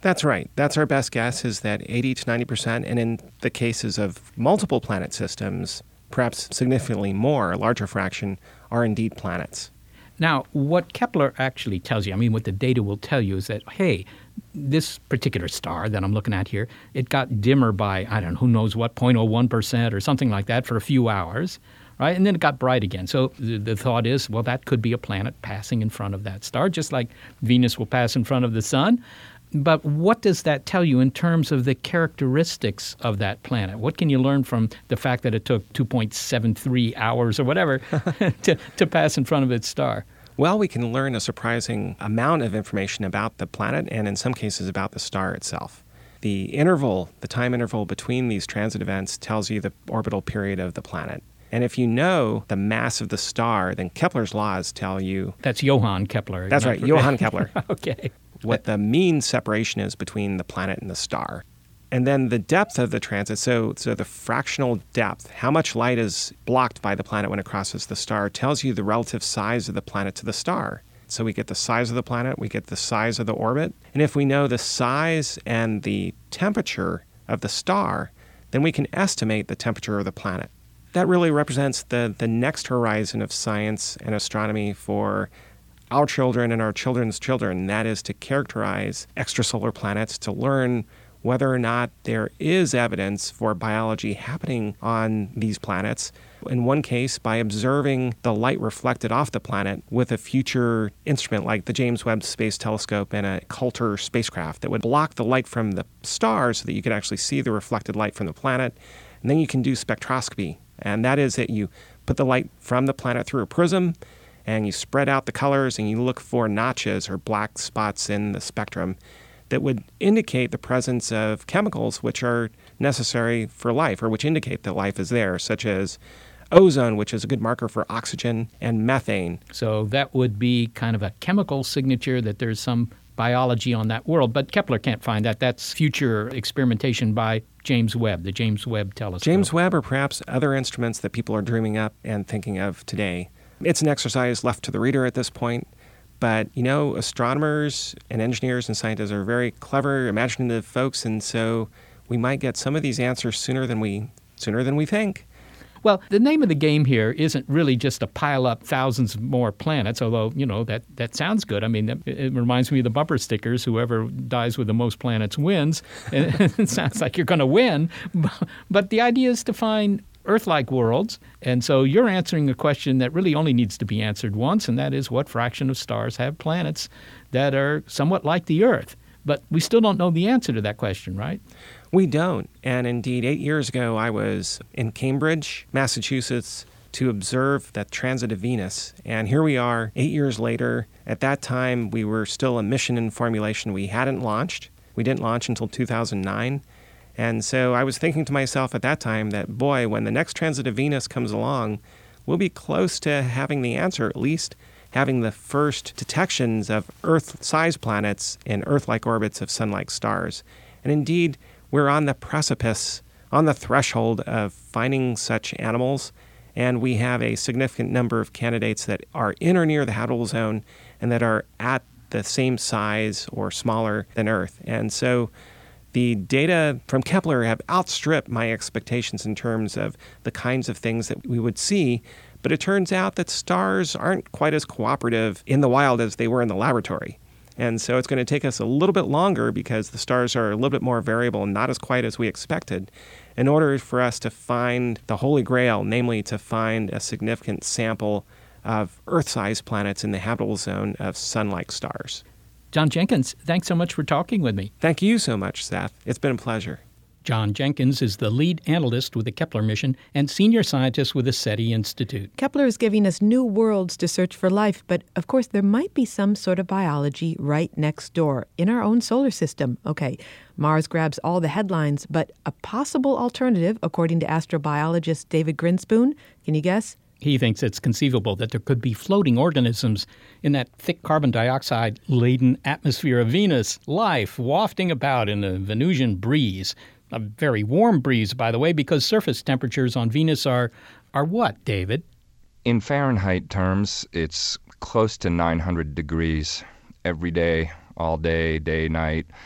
That's right. That's our best guess, is that eighty to ninety percent, and in the cases of multiple planet systems, perhaps significantly more, a larger fraction, are indeed planets. Now, what Kepler actually tells you, I mean, what the data will tell you is that, hey, this particular star that I'm looking at here, it got dimmer by, I don't know, who knows what, zero point zero one percent or something like that for a few hours, right? And then it got bright again. So the, the thought is, well, that could be a planet passing in front of that star, just like Venus will pass in front of the sun. But what does that tell you in terms of the characteristics of that planet? What can you learn from the fact that it took two point seven three hours or whatever to, to pass in front of its star? Well, we can learn a surprising amount of information about the planet and in some cases about the star itself. The interval, the time interval between these transit events tells you the orbital period of the planet. And if you know the mass of the star, then Kepler's laws tell you... That's Johann Kepler. That's right, Johann Kepler. Okay. What the mean separation is between the planet and the star. And then the depth of the transit, so so the fractional depth, how much light is blocked by the planet when it crosses the star, tells you the relative size of the planet to the star. So we get the size of the planet, we get the size of the orbit. And if we know the size and the temperature of the star, then we can estimate the temperature of the planet. That really represents the, the next horizon of science and astronomy for our children and our children's children. That is to characterize extrasolar planets, to learn whether or not there is evidence for biology happening on these planets. In one case, by observing the light reflected off the planet with a future instrument like the James Webb Space Telescope and a Coulter spacecraft that would block the light from the stars so that you could actually see the reflected light from the planet. And then you can do spectroscopy. And that is that you put the light from the planet through a prism and you spread out the colors and you look for notches or black spots in the spectrum that would indicate the presence of chemicals which are necessary for life or which indicate that life is there, such as ozone, which is a good marker for oxygen, and methane. So that would be kind of a chemical signature that there's some biology on that world. But Kepler can't find that. That's future experimentation by James Webb, the James Webb Telescope. James Webb or perhaps other instruments that people are dreaming up and thinking of today. It's an exercise left to the reader at this point. But, you know, astronomers and engineers and scientists are very clever, imaginative folks, and so we might get some of these answers sooner than we sooner than we think. Well, the name of the game here isn't really just to pile up thousands more planets, although, you know, that, that sounds good. I mean, it, it reminds me of the bumper stickers, whoever dies with the most planets wins. It sounds like you're going to win. But the idea is to find Earth-like worlds. And so you're answering a question that really only needs to be answered once, and that is what fraction of stars have planets that are somewhat like the Earth? But we still don't know the answer to that question, right? We don't. And indeed, eight years ago, I was in Cambridge, Massachusetts, to observe the transit of Venus. And here we are, eight years later. At that time, we were still a mission in formulation. We hadn't launched. We didn't launch until two thousand nine. And so I was thinking to myself at that time that, boy, when the next transit of Venus comes along, we'll be close to having the answer, at least having the first detections of Earth-sized planets in Earth-like orbits of sun-like stars. And indeed, we're on the precipice, on the threshold of finding such animals, and we have a significant number of candidates that are in or near the habitable zone and that are at the same size or smaller than Earth. And so the data from Kepler have outstripped my expectations in terms of the kinds of things that we would see, but it turns out that stars aren't quite as cooperative in the wild as they were in the laboratory. And so it's going to take us a little bit longer because the stars are a little bit more variable and not as quite as we expected in order for us to find the Holy Grail, namely to find a significant sample of Earth-sized planets in the habitable zone of sun-like stars. John Jenkins, thanks so much for talking with me. Thank you so much, Seth. It's been a pleasure. John Jenkins is the lead analyst with the Kepler mission and senior scientist with the SETI Institute. Kepler is giving us new worlds to search for life, but of course there might be some sort of biology right next door in our own solar system. Okay, Mars grabs all the headlines, but a possible alternative, according to astrobiologist David Grinspoon, can you guess? He thinks it's conceivable that there could be floating organisms in that thick carbon dioxide-laden atmosphere of Venus, life wafting about in the Venusian breeze. A very warm breeze, by the way, because surface temperatures on Venus are, are what, David? In Fahrenheit terms, it's close to nine hundred degrees every day, all day, day, night.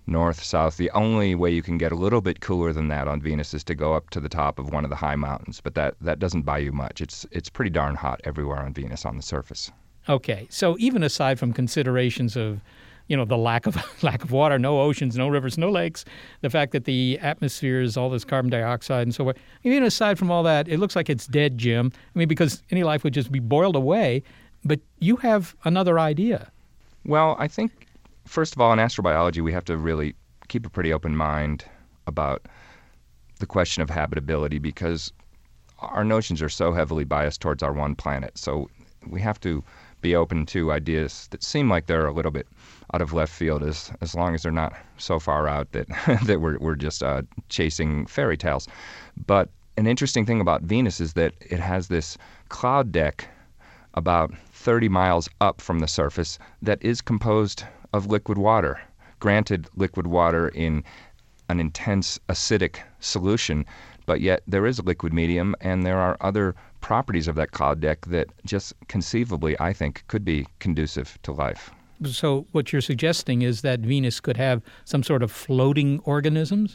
north, south. The only way you can get a little bit cooler than that on Venus is to go up to the top of one of the high mountains, but that, that doesn't buy you much. It's it's pretty darn hot everywhere on Venus on the surface. Okay, so even aside from considerations of, you know, the lack of lack of water, no oceans, no rivers, no lakes, the fact that the atmosphere is all this carbon dioxide and so forth, even aside from all that, it looks like it's dead, Jim. I mean, because any life would just be boiled away, but you have another idea. Well, I think, first of all, in astrobiology, we have to really keep a pretty open mind about the question of habitability because our notions are so heavily biased towards our one planet. So we have to be open to ideas that seem like they're a little bit out of left field, as as long as they're not so far out that that we're we're just uh, chasing fairy tales. But an interesting thing about Venus is that it has this cloud deck about thirty miles up from the surface that is composed of liquid water. Granted, liquid water in an intense acidic solution, but yet there is a liquid medium, and there are other properties of that cloud deck that just conceivably, I think, could be conducive to life. So what you're suggesting is that Venus could have some sort of floating organisms?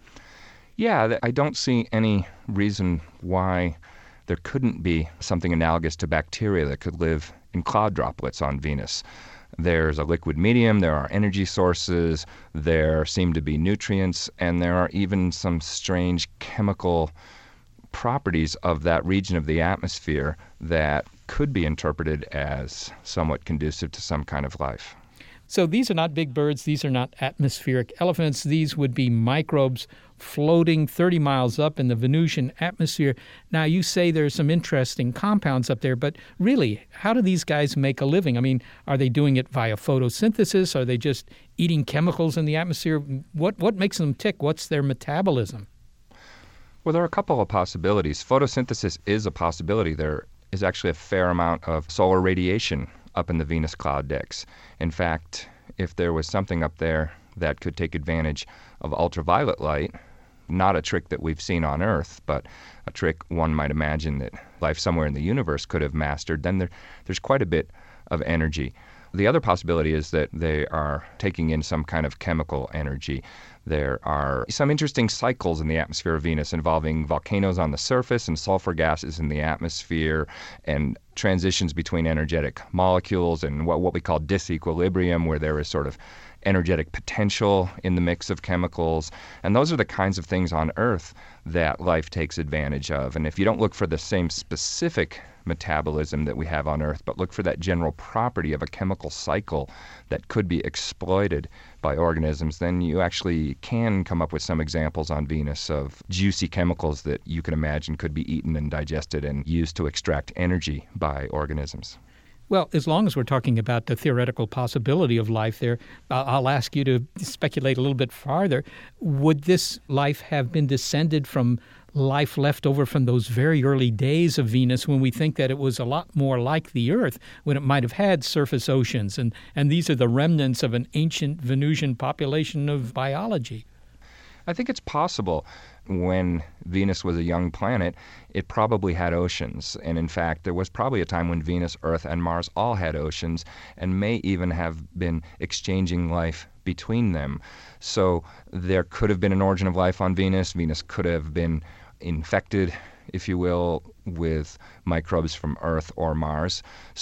Yeah, I don't see any reason why there couldn't be something analogous to bacteria that could live in cloud droplets on Venus. There's a liquid medium, there are energy sources, there seem to be nutrients, and there are even some strange chemical properties of that region of the atmosphere that could be interpreted as somewhat conducive to some kind of life. So these are not big birds, these are not atmospheric elephants, these would be microbes floating thirty miles up in the Venusian atmosphere. Now, you say there's some interesting compounds up there, but really, how do these guys make a living? I mean, are they doing it via photosynthesis? Are they just eating chemicals in the atmosphere? What what makes them tick? What's their metabolism? Well, there are a couple of possibilities. Photosynthesis is a possibility. There is actually a fair amount of solar radiation up in the Venus cloud decks. In fact, if there was something up there that could take advantage of ultraviolet light, not a trick that we've seen on Earth, but a trick one might imagine that life somewhere in the universe could have mastered, then there, there's quite a bit of energy. The other possibility is that they are taking in some kind of chemical energy. There are some interesting cycles in the atmosphere of Venus involving volcanoes on the surface and sulfur gases in the atmosphere and transitions between energetic molecules and what, what we call disequilibrium, where there is sort of energetic potential in the mix of chemicals. And those are the kinds of things on Earth that life takes advantage of. And if you don't look for the same specific metabolism that we have on Earth, but look for that general property of a chemical cycle that could be exploited by organisms, then you actually can come up with some examples on Venus of juicy chemicals that you can imagine could be eaten and digested and used to extract energy by organisms. Well, as long as we're talking about the theoretical possibility of life there, I'll ask you to speculate a little bit farther. Would this life have been descended from life left over from those very early days of Venus, when we think that it was a lot more like the Earth, when it might have had surface oceans, and, and these are the remnants of an ancient Venusian population of biology? I think it's possible. When Venus was a young planet, it probably had oceans. And in fact, there was probably a time when Venus, Earth, and Mars all had oceans and may even have been exchanging life between them. So there could have been an origin of life on Venus. Venus could have been infected, if you will, with microbes from Earth or Mars.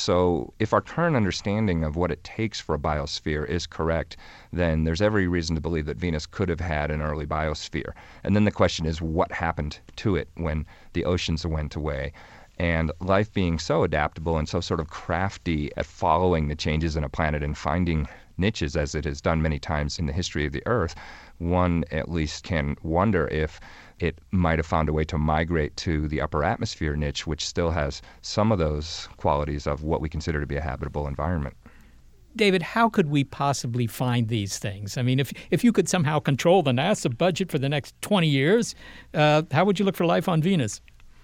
So if our current understanding of what it takes for a biosphere is correct, then there's every reason to believe that Venus could have had an early biosphere. And then the question is, what happened to it when the oceans went away? And life being so adaptable and so sort of crafty at following the changes in a planet and finding niches, as it has done many times in the history of the Earth, one at least can wonder if it might have found a way to migrate to the upper atmosphere niche, which still has some of those qualities of what we consider to be a habitable environment. David, how could we possibly find these things? I mean, if if you could somehow control the NASA budget for the next twenty years, uh, how would you look for life on Venus?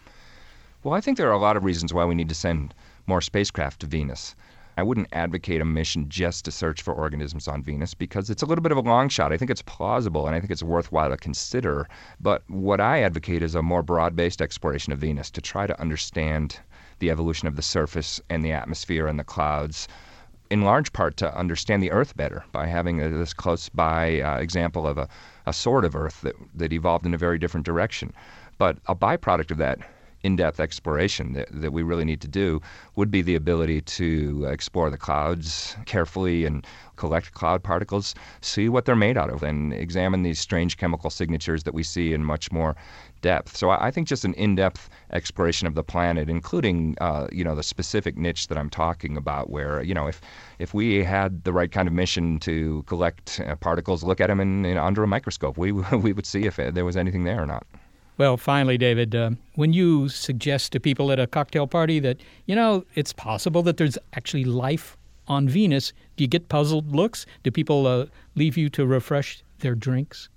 Well, I think there are a lot of reasons why we need to send more spacecraft to Venus. I wouldn't advocate a mission just to search for organisms on Venus because it's a little bit of a long shot. I think it's plausible and I think it's worthwhile to consider. But what I advocate is a more broad-based exploration of Venus to try to understand the evolution of the surface and the atmosphere and the clouds in large part to understand the Earth better by having a, this close-by uh, example of a, a sort of Earth that, that evolved in a very different direction. But a byproduct of that in-depth exploration that, that we really need to do would be the ability to explore the clouds carefully and collect cloud particles, see what they're made out of, and examine these strange chemical signatures that we see in much more depth. So I think just an in-depth exploration of the planet, including uh, you know the specific niche that I'm talking about, where you know if if we had the right kind of mission to collect uh, particles, look at them in, in under a microscope, we we would see if there was anything there or not. Well, finally, David, uh, when you suggest to people at a cocktail party that, you know, it's possible that there's actually life on Venus, do you get puzzled looks? Do people uh, leave you to refresh their drinks?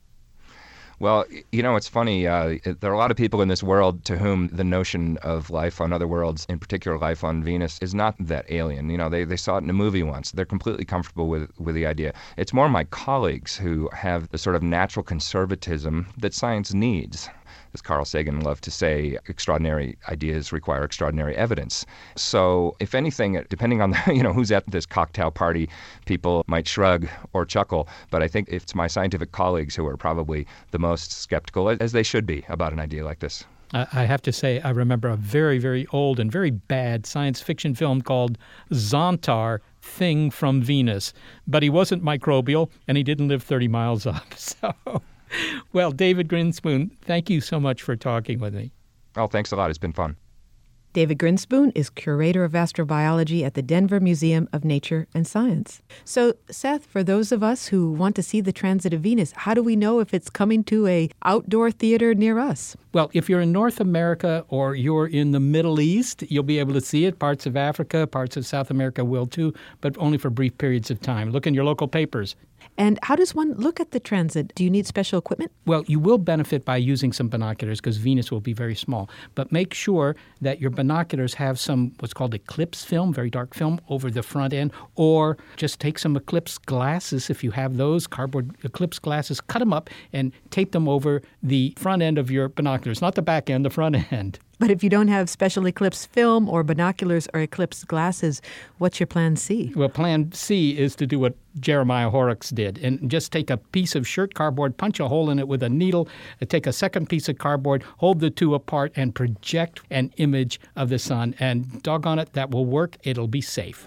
Well, you know, it's funny. Uh, there are a lot of people in this world to whom the notion of life on other worlds, in particular life on Venus, is not that alien. You know, they, they saw it in a movie once. They're completely comfortable with, with the idea. It's more my colleagues who have the sort of natural conservatism that science needs. As Carl Sagan loved to say, extraordinary ideas require extraordinary evidence. So, if anything, depending on the, you know who's at this cocktail party, people might shrug or chuckle. But I think it's my scientific colleagues who are probably the most skeptical, as they should be, about an idea like this. I have to say, I remember a very, very old and very bad science fiction film called Zontar, Thing from Venus. But he wasn't microbial, and he didn't live thirty miles up. So, well, David Grinspoon, thank you so much for talking with me. Oh, thanks a lot. It's been fun. David Grinspoon is Curator of Astrobiology at the Denver Museum of Nature and Science. So, Seth, for those of us who want to see the transit of Venus, how do we know if it's coming to a outdoor theater near us? Well, if you're in North America or you're in the Middle East, you'll be able to see it. Parts of Africa, parts of South America will too, but only for brief periods of time. Look in your local papers. And how does one look at the transit? Do you need special equipment? Well, you will benefit by using some binoculars because Venus will be very small. But make sure that your binoculars have some what's called eclipse film, very dark film, over the front end. Or just take some eclipse glasses, if you have those, cardboard eclipse glasses, cut them up and tape them over the front end of your binoculars. Not the back end, the front end. But if you don't have special eclipse film or binoculars or eclipse glasses, what's your plan C? Well, plan C is to do what Jeremiah Horrocks did and just take a piece of shirt cardboard, punch a hole in it with a needle, take a second piece of cardboard, hold the two apart, and project an image of the sun. And doggone it, that will work. It'll be safe.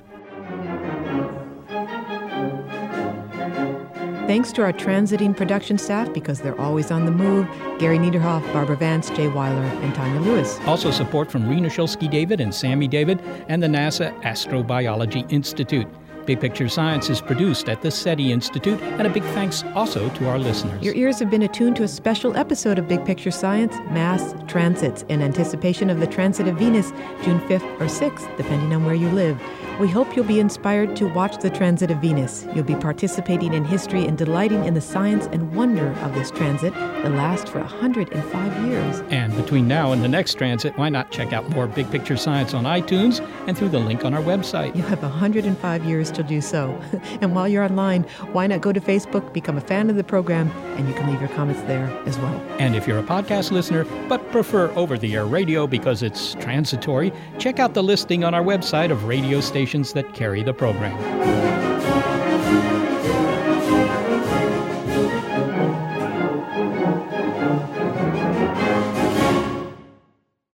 Thanks to our transiting production staff, because they're always on the move, Gary Niederhoff, Barbara Vance, Jay Weiler, and Tanya Lewis. Also support from Rena Shulsky-David and Sammy David and the NASA Astrobiology Institute. Big Picture Science is produced at the SETI Institute, and a big thanks also to our listeners. Your ears have been attuned to a special episode of Big Picture Science, Mass Transits, in anticipation of the transit of Venus, June fifth or sixth, depending on where you live. We hope you'll be inspired to watch the transit of Venus. You'll be participating in history and delighting in the science and wonder of this transit that lasts for one hundred five years. And between now and the next transit, why not check out more Big Picture Science on iTunes and through the link on our website? You'll have one hundred five years to do so. And while you're online, why not go to Facebook, become a fan of the program, and you can leave your comments there as well. And if you're a podcast listener but prefer over-the-air radio because it's transitory, check out the listing on our website of radio stations that carry the program.